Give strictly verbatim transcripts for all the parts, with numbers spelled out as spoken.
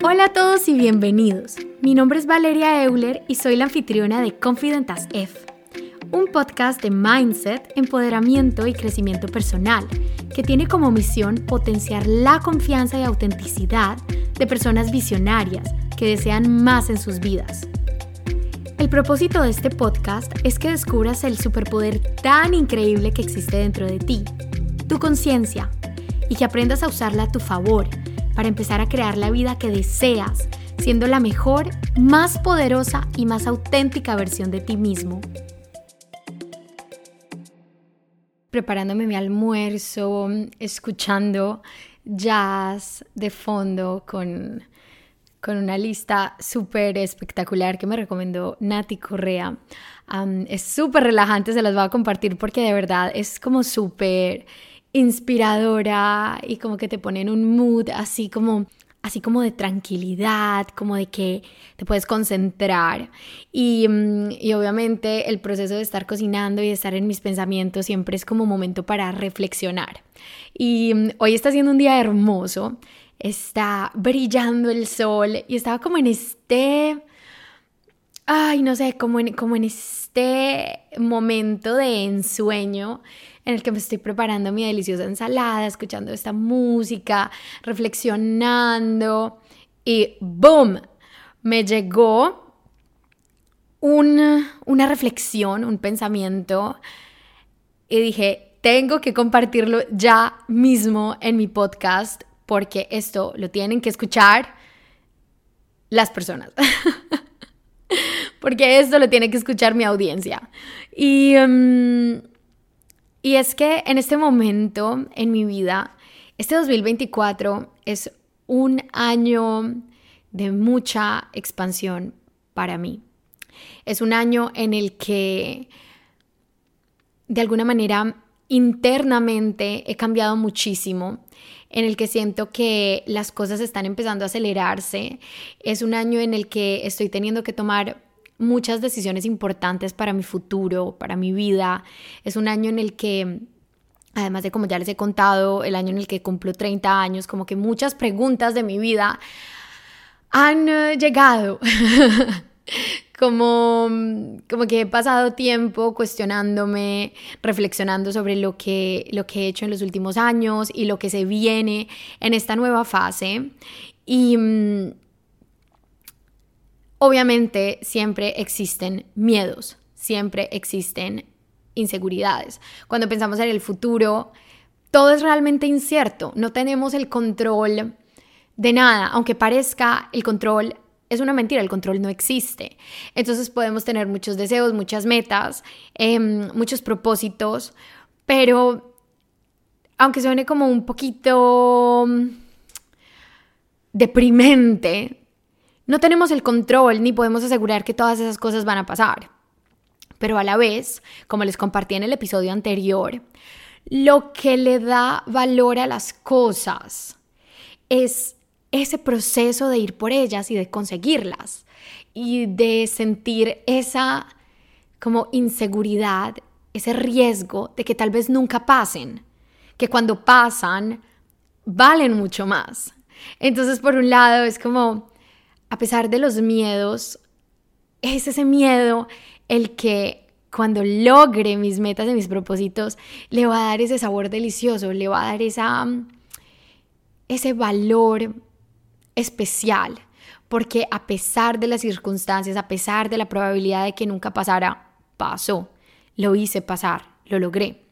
Hola a todos y bienvenidos. Mi nombre es Valeria Euler y soy la anfitriona de Confident as F, un podcast de mindset, empoderamiento y crecimiento personal que tiene como misión potenciar la confianza y autenticidad de personas visionarias que desean más en sus vidas. El propósito de este podcast es que descubras el superpoder tan increíble que existe dentro de ti, tu conciencia, y que aprendas a usarla a tu favor para empezar a crear la vida que deseas, siendo la mejor, más poderosa y más auténtica versión de ti mismo. Preparándome mi almuerzo, escuchando jazz de fondo con, con una lista súper espectacular que me recomendó Nati Correa. Um, es súper relajante, se las voy a compartir porque de verdad es como súper inspiradora y como que te pone en un mood así como, así como de tranquilidad, como de que te puedes concentrar. Y, y obviamente el proceso de estar cocinando y de estar en mis pensamientos siempre es como momento para reflexionar. Y hoy está siendo un día hermoso, está brillando el sol y estaba como en este, ay no sé, como en, como en este momento de ensueño en el que me estoy preparando mi deliciosa ensalada, escuchando esta música, reflexionando y ¡boom! Me llegó una, una reflexión, un pensamiento y dije, tengo que compartirlo ya mismo en mi podcast porque esto lo tienen que escuchar las personas. Porque esto lo tiene que escuchar mi audiencia. Y... Um, Y es que en este momento en mi vida, este dos mil veinticuatro es un año de mucha expansión para mí. Es un año en el que, de alguna manera, internamente he cambiado muchísimo, en el que siento que las cosas están empezando a acelerarse. Es un año en el que estoy teniendo que tomar muchas decisiones importantes para mi futuro, para mi vida. Es un año en el que, además de como ya les he contado, el año en el que cumplo treinta años, como que muchas preguntas de mi vida han uh, llegado. como, como que he pasado tiempo cuestionándome, reflexionando sobre lo que, lo que he hecho en los últimos años y lo que se viene en esta nueva fase. Y Um, Obviamente siempre existen miedos, siempre existen inseguridades. Cuando pensamos en el futuro, todo es realmente incierto, no tenemos el control de nada, aunque parezca el control es una mentira, el control no existe. Entonces podemos tener muchos deseos, muchas metas, eh, muchos propósitos, pero aunque suene como un poquito deprimente, no tenemos el control ni podemos asegurar que todas esas cosas van a pasar. Pero a la vez, como les compartí en el episodio anterior, lo que le da valor a las cosas es ese proceso de ir por ellas y de conseguirlas y de sentir esa como inseguridad, ese riesgo de que tal vez nunca pasen, que cuando pasan valen mucho más. Entonces, por un lado, es como, a pesar de los miedos, es ese miedo el que cuando logre mis metas y mis propósitos le va a dar ese sabor delicioso, le va a dar esa, ese valor especial, porque a pesar de las circunstancias, a pesar de la probabilidad de que nunca pasara, pasó, lo hice pasar, lo logré.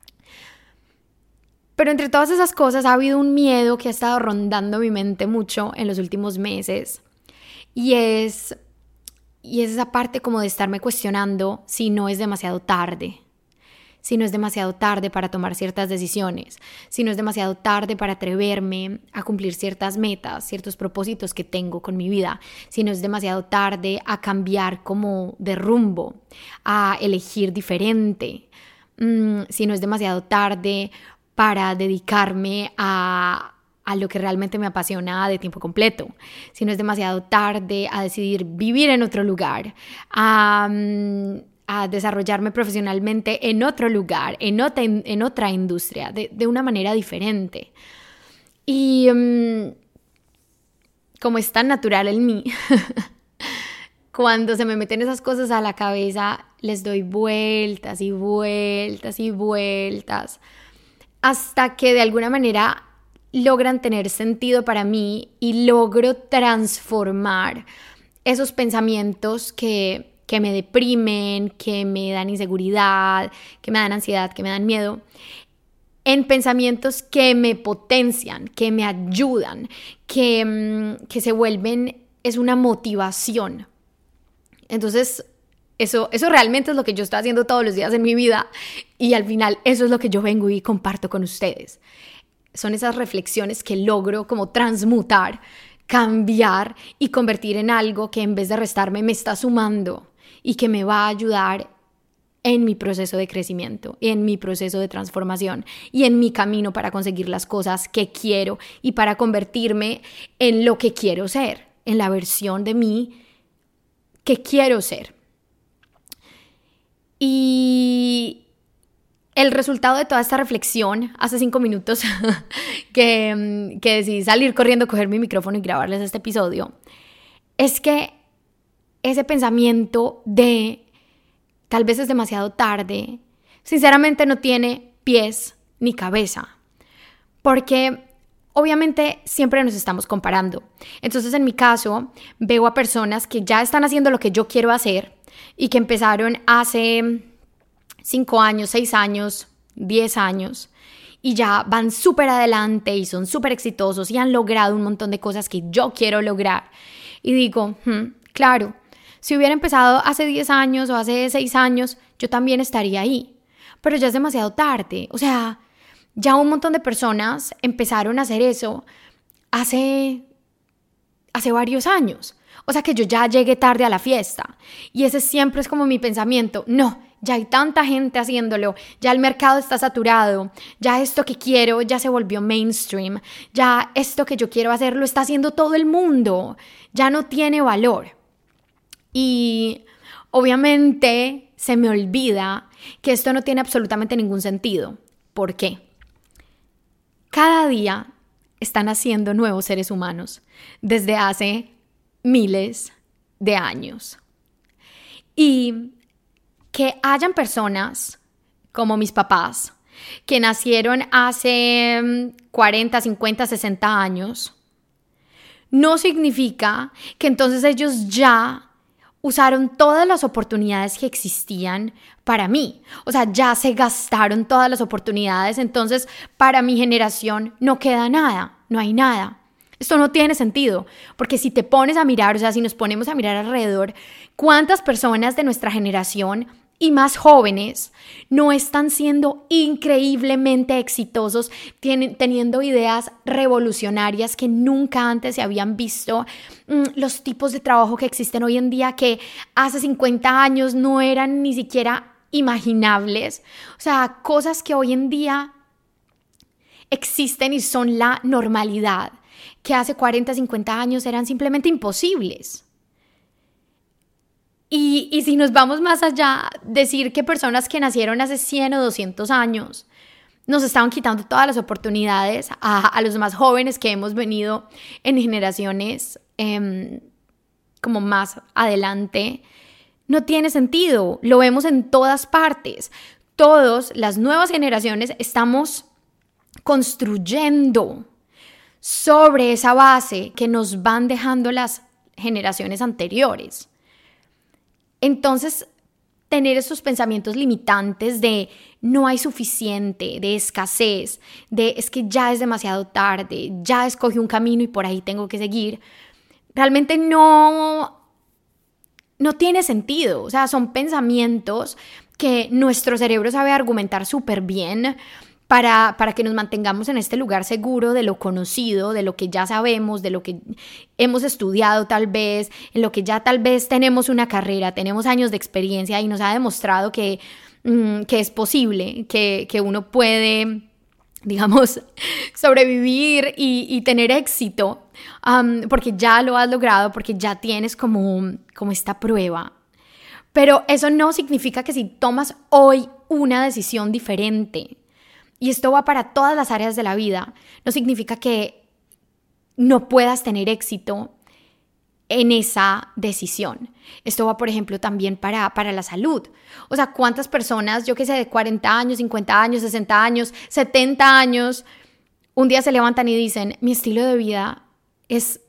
Pero entre todas esas cosas ha habido un miedo que ha estado rondando mi mente mucho en los últimos meses. Y es, y es esa parte como de estarme cuestionando si no es demasiado tarde, si no es demasiado tarde para tomar ciertas decisiones, si no es demasiado tarde para atreverme a cumplir ciertas metas, ciertos propósitos que tengo con mi vida, si no es demasiado tarde a cambiar como de rumbo, a elegir diferente, mm, si no es demasiado tarde para dedicarme a... a lo que realmente me apasiona de tiempo completo, si no es demasiado tarde a decidir vivir en otro lugar, a, a desarrollarme profesionalmente en otro lugar, en otra, en otra industria, de, de una manera diferente. Y um, como es tan natural en mí, cuando se me meten esas cosas a la cabeza, les doy vueltas y vueltas y vueltas, hasta que de alguna manera logran tener sentido para mí y logro transformar esos pensamientos que, que me deprimen, que me dan inseguridad, que me dan ansiedad, que me dan miedo, en pensamientos que me potencian, que me ayudan, que, que se vuelven, es una motivación. Entonces, eso, eso realmente es lo que yo estoy haciendo todos los días en mi vida y al final eso es lo que yo vengo y comparto con ustedes. Son esas reflexiones que logro como transmutar, cambiar y convertir en algo que en vez de restarme me está sumando y que me va a ayudar en mi proceso de crecimiento, en mi proceso de transformación y en mi camino para conseguir las cosas que quiero y para convertirme en lo que quiero ser, en la versión de mí que quiero ser. Y el resultado de toda esta reflexión, hace cinco minutos que, que decidí salir corriendo a coger mi micrófono y grabarles este episodio, es que ese pensamiento de tal vez es demasiado tarde, sinceramente no tiene pies ni cabeza, porque obviamente siempre nos estamos comparando. Entonces en mi caso veo a personas que ya están haciendo lo que yo quiero hacer y que empezaron hace cinco años, seis años, diez años y ya van súper adelante y son súper exitosos y han logrado un montón de cosas que yo quiero lograr. Y digo, hmm, claro, si hubiera empezado hace diez años o hace seis años, yo también estaría ahí. Pero ya es demasiado tarde. O sea, ya un montón de personas empezaron a hacer eso hace, hace varios años. O sea que yo ya llegué tarde a la fiesta. Y ese siempre es como mi pensamiento. No, ya hay tanta gente haciéndolo. Ya el mercado está saturado. Ya esto que quiero ya se volvió mainstream. Ya esto que yo quiero hacer lo está haciendo todo el mundo. Ya no tiene valor. Y obviamente se me olvida que esto no tiene absolutamente ningún sentido. ¿Por qué? Cada día están naciendo nuevos seres humanos desde hace miles de años. Y que hayan personas como mis papás que nacieron hace cuarenta, cincuenta, sesenta años, no significa que entonces ellos ya usaron todas las oportunidades que existían para mí. O sea, ya se gastaron todas las oportunidades, entonces para mi generación no queda nada, no hay nada. Esto no tiene sentido, porque si te pones a mirar, o sea, si nos ponemos a mirar alrededor, ¿cuántas personas de nuestra generación y más jóvenes no están siendo increíblemente exitosos, tienen, teniendo ideas revolucionarias que nunca antes se habían visto, mm, los tipos de trabajo que existen hoy en día que hace cincuenta años no eran ni siquiera imaginables? O sea, cosas que hoy en día existen y son la normalidad, que hace cuarenta, cincuenta años eran simplemente imposibles. Y, y si nos vamos más allá, decir que personas que nacieron hace cien o doscientos años nos estaban quitando todas las oportunidades a, a los más jóvenes que hemos venido en generaciones eh, como más adelante, no tiene sentido. Lo vemos en todas partes. Todos, las nuevas generaciones, estamos construyendo sobre esa base que nos van dejando las generaciones anteriores. Entonces, tener esos pensamientos limitantes de no hay suficiente, de escasez, de es que ya es demasiado tarde, ya escogí un camino y por ahí tengo que seguir, realmente no, no tiene sentido. O sea, son pensamientos que nuestro cerebro sabe argumentar súper bien para, para que nos mantengamos en este lugar seguro de lo conocido, de lo que ya sabemos, de lo que hemos estudiado tal vez, en lo que ya tal vez tenemos una carrera, tenemos años de experiencia y nos ha demostrado que, mm, que es posible, que, que uno puede, digamos, sobrevivir y, y tener éxito, um, porque ya lo has logrado, porque ya tienes como, como esta prueba. Pero eso no significa que si tomas hoy una decisión diferente, y esto va para todas las áreas de la vida, no significa que no puedas tener éxito en esa decisión. Esto va, por ejemplo, también para, para la salud. O sea, ¿cuántas personas, yo qué sé, de cuarenta años, cincuenta años, sesenta años, setenta años, un día se levantan y dicen, mi estilo de vida es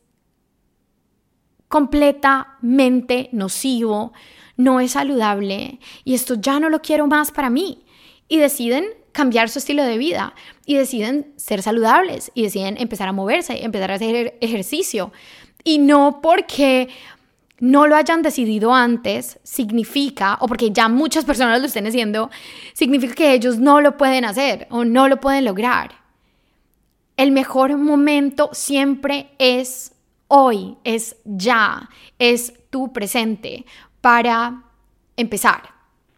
completamente nocivo, no es saludable y esto ya no lo quiero más para mí? Y deciden cambiar su estilo de vida y deciden ser saludables y deciden empezar a moverse, empezar a hacer ejercicio. Y no porque no lo hayan decidido antes significa, o porque ya muchas personas lo estén haciendo, significa que ellos no lo pueden hacer o no lo pueden lograr. El mejor momento siempre es hoy, es ya, es tu presente para empezar.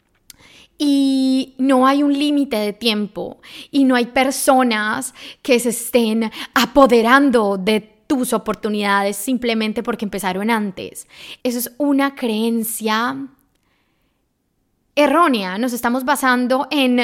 Y no hay un límite de tiempo y no hay personas que se estén apoderando de tus oportunidades simplemente porque empezaron antes. Eso es una creencia errónea. Nos estamos basando en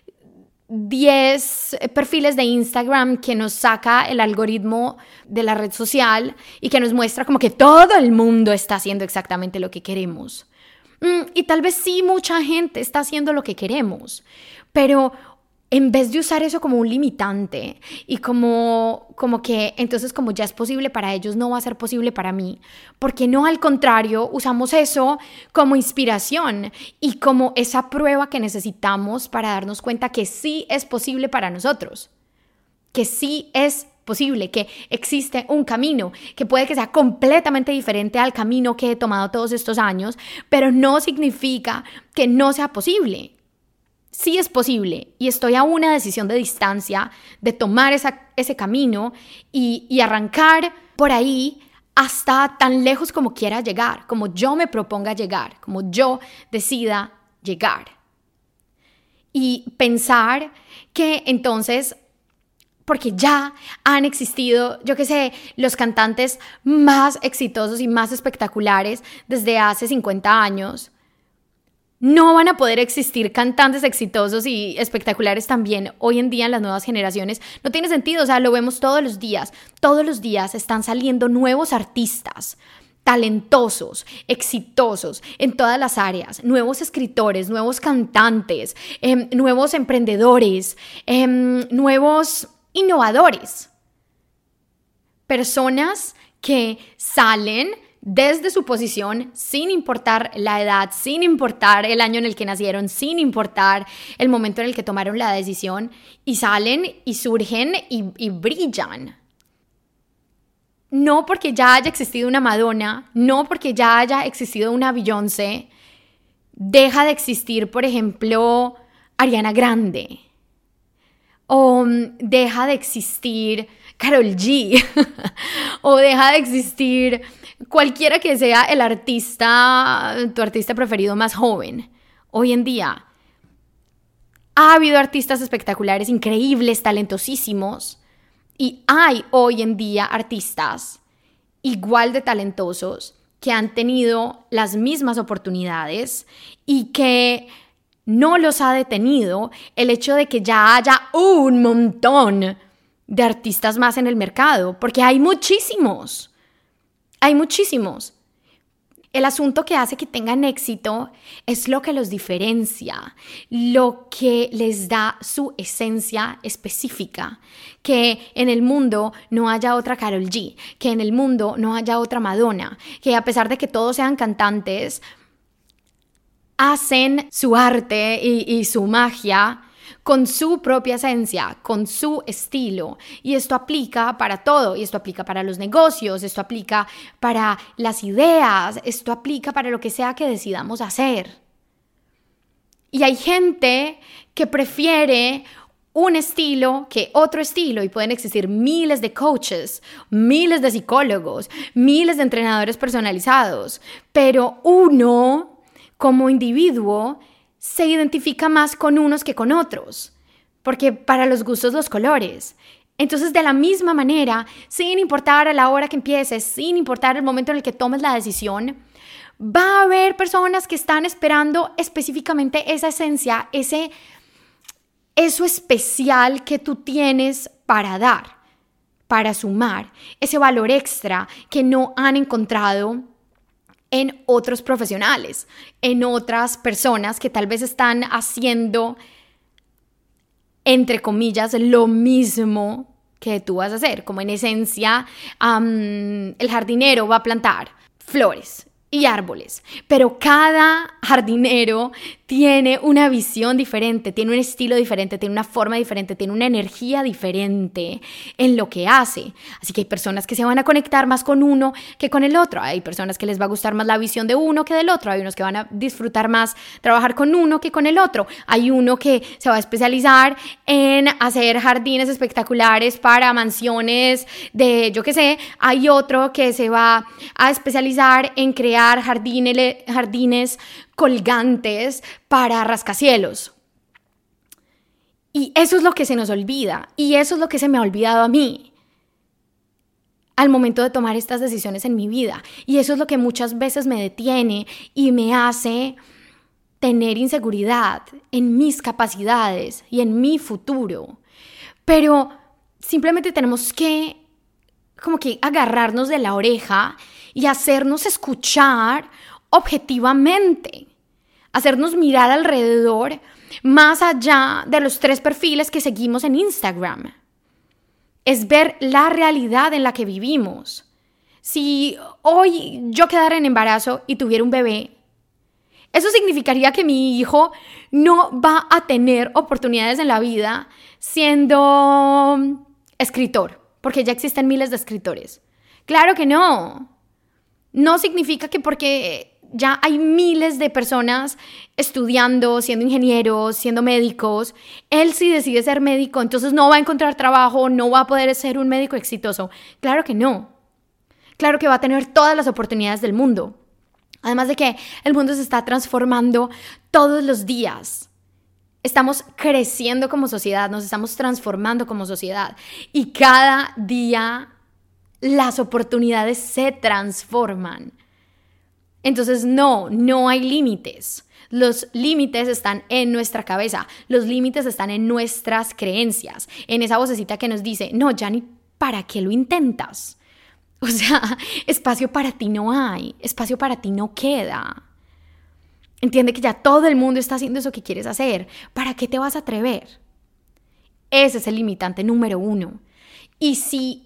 diez perfiles de Instagram que nos saca el algoritmo de la red social y que nos muestra como que todo el mundo está haciendo exactamente lo que queremos. Mm, y tal vez sí mucha gente está haciendo lo que queremos, pero en vez de usar eso como un limitante y como, como que entonces como ya es posible para ellos, no va a ser posible para mí, ¿por qué no al contrario usamos eso como inspiración y como esa prueba que necesitamos para darnos cuenta que sí es posible para nosotros? Que sí es posible, que existe un camino, que puede que sea completamente diferente al camino que he tomado todos estos años, pero no significa que no sea posible. Sí es posible y estoy a una decisión de distancia de tomar esa, ese camino y, y arrancar por ahí hasta tan lejos como quiera llegar, como yo me proponga llegar, como yo decida llegar. Y pensar que entonces, porque ya han existido, yo qué sé, los cantantes más exitosos y más espectaculares desde hace cincuenta años, no van a poder existir cantantes exitosos y espectaculares también hoy en día en las nuevas generaciones. No tiene sentido, o sea, lo vemos todos los días. Todos los días están saliendo nuevos artistas, talentosos, exitosos en todas las áreas, nuevos escritores, nuevos cantantes, eh, nuevos emprendedores, eh, nuevos innovadores. Personas que salen desde su posición, sin importar la edad, sin importar el año en el que nacieron, sin importar el momento en el que tomaron la decisión, y salen y surgen y, y brillan. No porque ya haya existido una Madonna, no porque ya haya existido una Beyoncé, deja de existir, por ejemplo, Ariana Grande. O deja de existir Karol G. O deja de existir cualquiera que sea el artista, tu artista preferido más joven. Hoy en día ha habido artistas espectaculares, increíbles, talentosísimos. Y hay hoy en día artistas igual de talentosos que han tenido las mismas oportunidades y que no los ha detenido el hecho de que ya haya un montón de artistas más en el mercado, porque hay muchísimos. Hay muchísimos. El asunto que hace que tengan éxito es lo que los diferencia, lo que les da su esencia específica. Que en el mundo no haya otra Karol G, que en el mundo no haya otra Madonna, que a pesar de que todos sean cantantes, hacen su arte y, y su magia con su propia esencia, con su estilo. Y esto aplica para todo, y esto aplica para los negocios, esto aplica para las ideas, esto aplica para lo que sea que decidamos hacer. Y hay gente que prefiere un estilo que otro estilo, y pueden existir miles de coaches, miles de psicólogos, miles de entrenadores personalizados, pero uno, como individuo, se identifica más con unos que con otros, porque para los gustos los colores. Entonces, de la misma manera, sin importar a la hora que empieces, sin importar el momento en el que tomes la decisión, va a haber personas que están esperando específicamente esa esencia, ese, eso especial que tú tienes para dar, para sumar ese valor extra que no han encontrado en otros profesionales, en otras personas que tal vez están haciendo, entre comillas, lo mismo que tú vas a hacer. Como en esencia, um, el jardinero va a plantar flores y árboles, pero cada jardinero tiene una visión diferente, tiene un estilo diferente, tiene una forma diferente, tiene una energía diferente en lo que hace. Así que hay personas que se van a conectar más con uno que con el otro. Hay personas que les va a gustar más la visión de uno que del otro. Hay unos que van a disfrutar más trabajar con uno que con el otro. Hay uno que se va a especializar en hacer jardines espectaculares para mansiones de, yo qué sé. Hay otro que se va a especializar en crear jardines, jardines colgantes para rascacielos. Y eso es lo que se nos olvida, y eso es lo que se me ha olvidado a mí al momento de tomar estas decisiones en mi vida, y eso es lo que muchas veces me detiene y me hace tener inseguridad en mis capacidades y en mi futuro. Pero simplemente tenemos que como que agarrarnos de la oreja y hacernos escuchar objetivamente, hacernos mirar alrededor más allá de los tres perfiles que seguimos en Instagram. Es ver la realidad en la que vivimos. Si hoy yo quedara en embarazo y tuviera un bebé, eso significaría que mi hijo no va a tener oportunidades en la vida siendo escritor, porque ya existen miles de escritores. Claro que no. No significa que porque ya hay miles de personas estudiando, siendo ingenieros, siendo médicos, él si decide ser médico, entonces no va a encontrar trabajo, no va a poder ser un médico exitoso. Claro que no. Claro que va a tener todas las oportunidades del mundo. Además de que el mundo se está transformando todos los días. Estamos creciendo como sociedad, nos estamos transformando como sociedad. Y cada día las oportunidades se transforman. Entonces no, no hay límites. Los límites están en nuestra cabeza. Los límites están en nuestras creencias. En esa vocecita que nos dice, no, Jani, ¿para qué lo intentas? O sea, espacio para ti no hay. Espacio para ti no queda. Entiende que ya todo el mundo está haciendo eso que quieres hacer. ¿Para qué te vas a atrever? Ese es el limitante número uno. Y si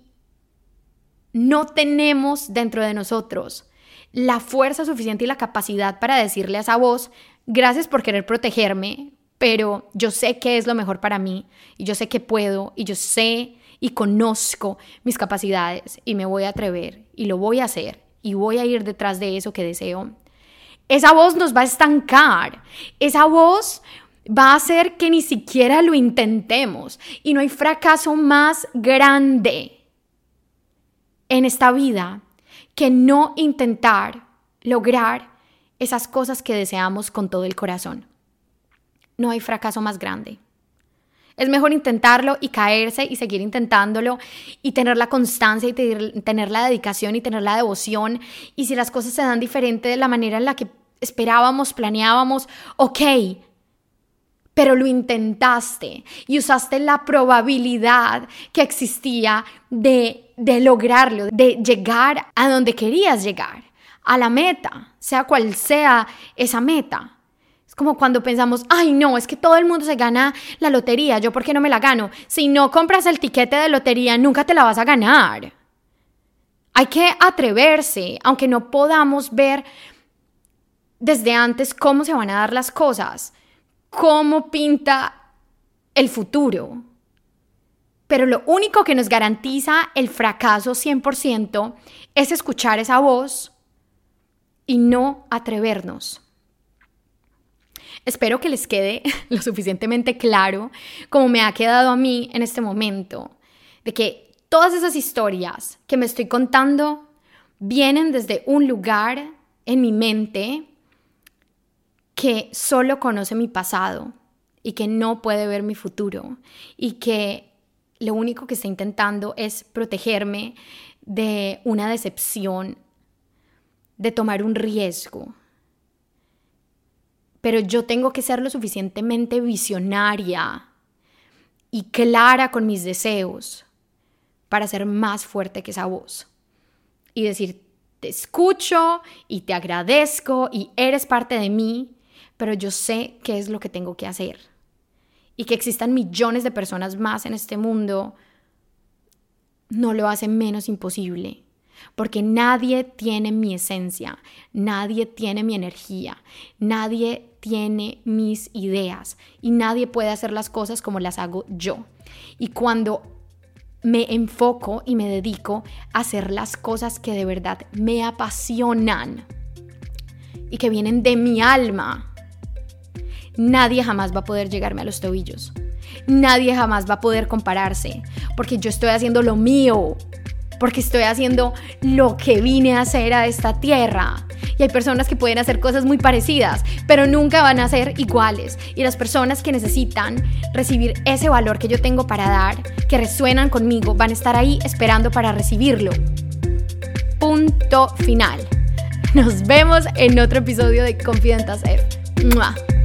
no tenemos dentro de nosotros la fuerza suficiente y la capacidad para decirle a esa voz, gracias por querer protegerme, pero yo sé que es lo mejor para mí, y yo sé que puedo, y yo sé y conozco mis capacidades, y me voy a atrever, y lo voy a hacer, y voy a ir detrás de eso que deseo. Esa voz nos va a estancar, esa voz va a hacer que ni siquiera lo intentemos, y no hay fracaso más grande en esta vida que no intentar lograr esas cosas que deseamos con todo el corazón. No hay fracaso más grande. Es mejor intentarlo y caerse y seguir intentándolo y tener la constancia y tener la dedicación y tener la devoción. Y si las cosas se dan diferente de la manera en la que esperábamos, planeábamos, ok, pero lo intentaste y usaste la probabilidad que existía de, de lograrlo, de llegar a donde querías llegar, a la meta, sea cual sea esa meta. Es como cuando pensamos, ay no, es que todo el mundo se gana la lotería, ¿yo por qué no me la gano? Si no compras el tiquete de lotería, nunca te la vas a ganar. Hay que atreverse, aunque no podamos ver desde antes cómo se van a dar las cosas, cómo pinta el futuro. Pero lo único que nos garantiza el fracaso cien por ciento es escuchar esa voz y no atrevernos. Espero que les quede lo suficientemente claro como me ha quedado a mí en este momento, de que todas esas historias que me estoy contando vienen desde un lugar en mi mente que solo conoce mi pasado y que no puede ver mi futuro y que lo único que está intentando es protegerme de una decepción, de tomar un riesgo. Pero yo tengo que ser lo suficientemente visionaria y clara con mis deseos para ser más fuerte que esa voz y decir, te escucho y te agradezco y eres parte de mí, pero yo sé qué es lo que tengo que hacer. Y que existan millones de personas más en este mundo no lo hace menos imposible, porque nadie tiene mi esencia, nadie tiene mi energía, nadie tiene mis ideas y nadie puede hacer las cosas como las hago yo. Y cuando me enfoco y me dedico a hacer las cosas que de verdad me apasionan y que vienen de mi alma, nadie jamás va a poder llegarme a los tobillos. Nadie jamás va a poder compararse, porque yo estoy haciendo lo mío, porque estoy haciendo lo que vine a hacer a esta tierra. Y hay personas que pueden hacer cosas muy parecidas, pero nunca van a ser iguales. Y las personas que necesitan recibir ese valor que yo tengo para dar, que resuenan conmigo, van a estar ahí esperando para recibirlo. Punto final. Nos vemos en otro episodio de Confidentas F. ¡Mua!